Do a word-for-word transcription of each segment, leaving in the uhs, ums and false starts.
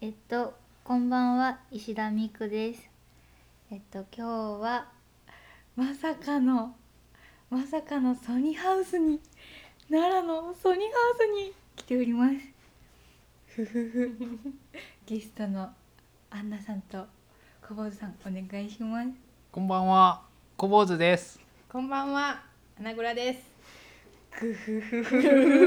えっとこんばんは、石田美久です。えっと今日はまさかのまさかのソニーハウスに奈良のソニーハウスに来ております。ふふふゲストのアンナさんと小坊主さん、お願いします。 こんばんは、小坊主です。 こんばんは、花倉です。 ふふふふ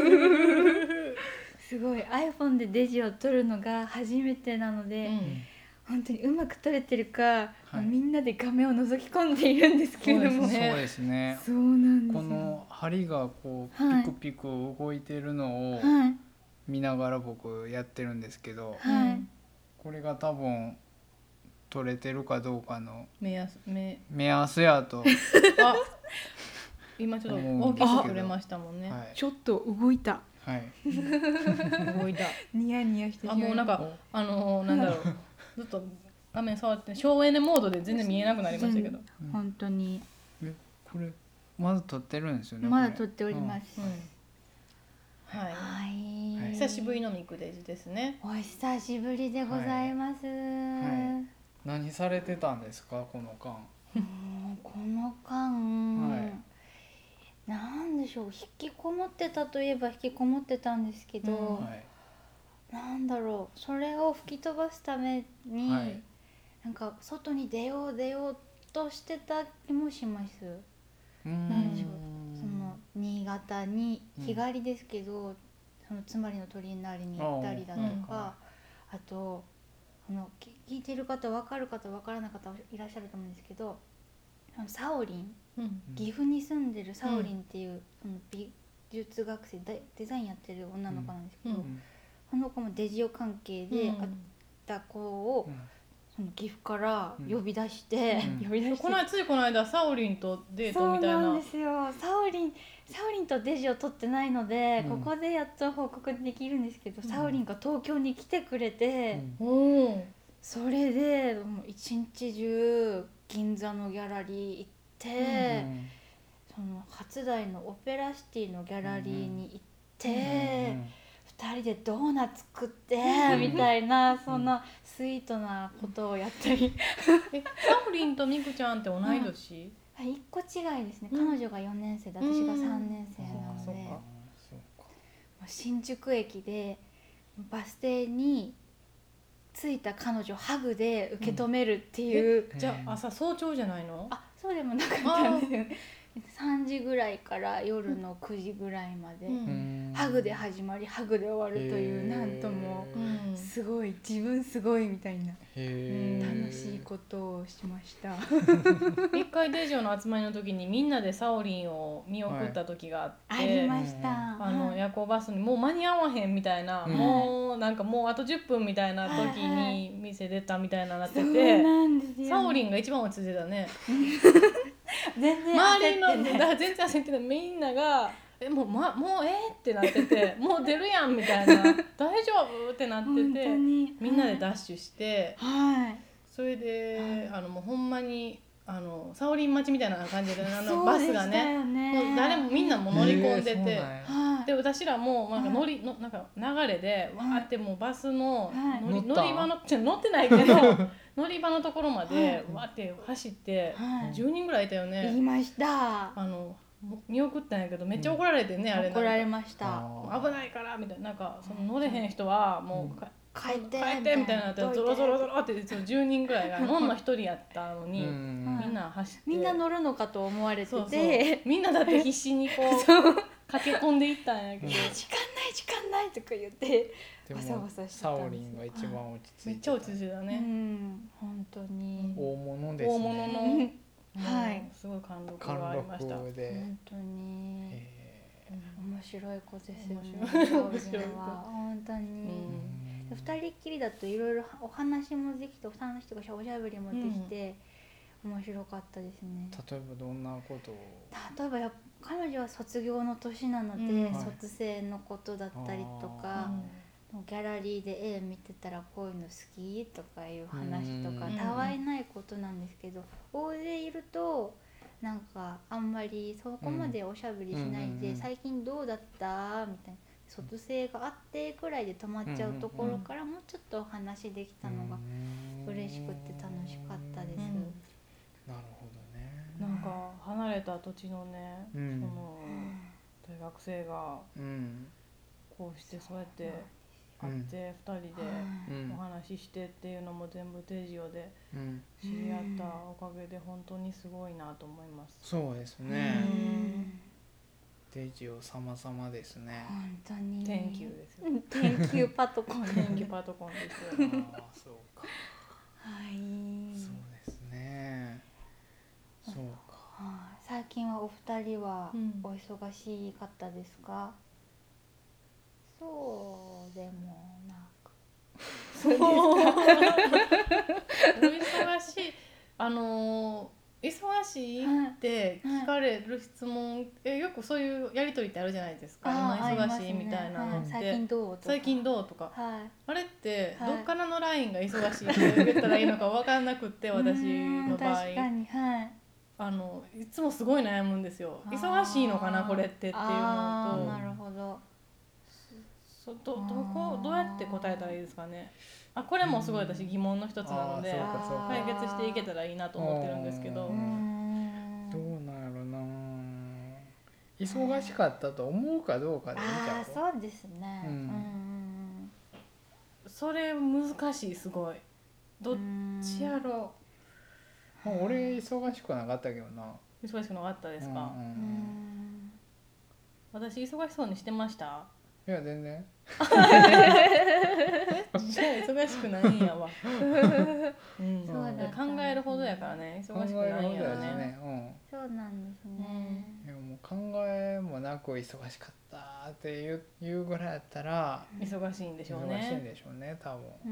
すごい iPhone でデジを撮るのが初めてなので、うん、本当にうまく撮れてるか、はい、みんなで画面を覗き込んでいるんですけれども、 そうですね。 そうなんですよ。 この針がこう、はい、ピクピク動いてるのを見ながら僕やってるんですけど、はい、これが多分撮れてるかどうかの目安、目目安やとあ、今ちょっと大きく撮れましたもんね、 はい、ちょっと動いた、 はい、 動いたニヤニヤしてしまう。あ、もうなんかあのー、なんだろうずっと画面触って省エネモードで全然見えなくなりましたけど、 うん、本当にえこれまだ撮ってるんですよね。 まだ撮っております、うんうん、 はい、はい、久しぶりのミクデジですね。 お久しぶりでございます、はいはい、何されてたんですかこの間。 うんこの間、はい、なんでしょう、引きこもってたといえば引きこもってたんですけど、うんはい、なんだろう、それを吹き飛ばすために、はい、なんか外に出よう出ようとしてた気もします。なんでしょう、その新潟に日帰りですけど、うん、そのつまりの鳥居なりに行ったりだとか、うん、あとあの聞いてる方分かる方分からない方いらっしゃると思うんですけど、サオリン、うん、岐阜に住んでるサオリンっていう、うん、その美術学生デザインやってる女の子なんですけど、うん、その子もデジオ関係であった子を、うん、その岐阜から呼び出して、うん、呼び出してこのついこの間サオリンとデートみたいな。 そうなんですよ。サオリンサオリンとデジを撮ってないので、うん、ここでやっと報告できるんですけど、うん、サオリンが東京に来てくれて、うん、それでもう一日中銀座のギャラリー行って、うん、その初台のオペラシティのギャラリーに行って、うん、ふたりでドーナツ食って、うん、みたいなそんなスイートなことをやったりえサオリンとミクちゃんって同い年？ はい、いっこ違いですね、うん、彼女がよねん生で私がさんねん生なので、うん、新宿駅でバス停に着いた彼女をハグで受け止めるっていう、 うん、じゃあ朝早朝じゃないの？ あ、そうでもなかったんですよね。さんじぐらいから夜のくじぐらいまで、うん、ハグで始まりハグで終わるという、なんともすごい自分すごいみたいな楽しいことをしました。 一回デジオの集まりの時にみんなでサオリンを見送った時があって、はい、 ありました。 あの夜行バスにもう間に合わへんみたいな、はい、もうなんかもうあとじゅっぷんみたいな時に店出たみたいななってて、 そうなんですよね、 サオリンが一番落ち着いてたね。 全然周りのだから全然焦ってない、みんながえもう、ま、もうえーってなっててもう出るやんみたいな大丈夫ってなっててみんなでダッシュして、 はい、 それで、はい、あのもうほんまにあのサオリン待ちみたいな感じであのバスが ね, ねもう誰もみんなも乗り込んでて、で私らもなんか乗りのなんか流れでわーってもうバスの乗り、乗り場の乗ってないけど乗り場のところまでわーって走って、はい、じゅうにんぐらいいたよね。 いました。 あの見送ったんやけどめっちゃ怒られてね、うん、あれ怒られました。 危ないからみたいな、なんかその乗れへん人はもう、うん帰って帰ってみたいなってゾロゾロゾロってそのじゅうにんぐらいがノンのひとりやったのにみんな走ってみんな乗るのかと思われてて、 そうそうみんなだって必死にこう駆け込んでいったんやけど、 時間ない時間ないとか言ってわさわさしてたんですよ。 サオリンが一番落ち着いてた、 めっちゃ落ち着いてたね、 うん、本当に大物ですね。 大物のはい、すごい貫禄がありました。 貫禄で本当に面白い子ですよね。 面白い子本当に、うん、ふたりっきりだといろいろお話もできてお話とかおしゃべりもできて、うん、面白かったですね。 例えばどんなことを？ 例えばや彼女は卒業の年なので、うん、卒生のことだったりとか、うん、ギャラリーで絵見てたらこういうの好きとかいう話とかたわいないことなんですけど、大勢いるとなんかあんまりそこまでおしゃべりしないで、うん、最近どうだったみたいな、 卒生があってくらいで止まっちゃうところからもうちょっとお話できたのが嬉しくて楽しかったです、うん、 なるほどね。 なんか離れた土地のね、うん、その大学生がこうしてそうやって会ってふたりでお話ししてっていうのも全部デジオで知り合ったおかげで本当にすごいなと思います。 そうですね、うん、デジオ様々ですね。 本当に天気ですよ。 天気パトコン天気パトコンですよ。 ああそうか。 はい。 そうですね。そうか。 はあ、最近はお二人はお忙しかったですか？うん、そうでもなく。 そうですか。お忙しい。あのー、忙しいって聞かれる質問、はいはい、えよくそういうやり取りってあるじゃないですか。今忙しいみたいなのって、 はい、最近どうとか最近どうとか、 はい、 あれってどっからのラインが忙しいって言ったらいいのか分からなくって私の場合。 確かに、はい。 あのいつもすごい悩むんですよ。忙しいのかなこれってっていうのと、 なるほど。 そどどこどうやって答えたらいいですかね。あこれもすごい私疑問の一つなので解決していけたらいいなと思ってるんですけど。 どうなんやろな。忙しかったと思うかどうかでいいんちゃう？ あそうですね。うん、 それ難しいすごい。どっちやろう。 俺忙しくなかったけどな。 忙しくなかったですか？うんうん、私忙しそうにしてました？ いや全然。 じゃあ忙しくないんやわ。うん、そうだ考えるほどやからね忙しくないんやろね。 うん、そうなんですね。 いやもう考えもなく忙しかったっていういうぐらいやったら忙しいんでしょうね。 忙しいんでしょうね多分。うん、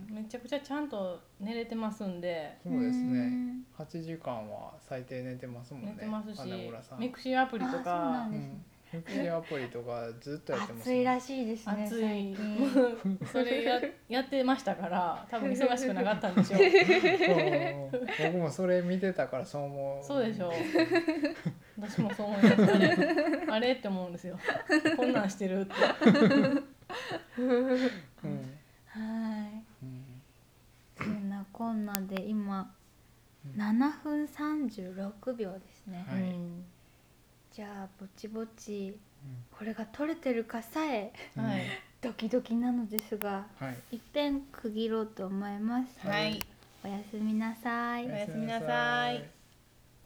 めちゃくちゃちゃんと寝れてますんで。 そうですね。はちじかんは最低寝てますもんね。 寝てますし、ミクシーアプリとか。 ミクシーアプリとかずっとやってます、 ね。暑いらしいですね。 暑い。それ や, やってましたから多分忙しくなかったんでしょう。 僕もそれ見てたからそう思う。 そうでしょう。私もそう思います。あれあれって思うんですよ。こんなんしてるって。うん、はい。 うん、そんなこんなで今ななふんさんじゅうろくびょうですね。はい、じゃあぼちぼちこれが取れてるかさえ、うん、ドキドキなのですが、はい、いっぺん区切ろうと思います。はい、おやすみなさい。 おやすみなさい。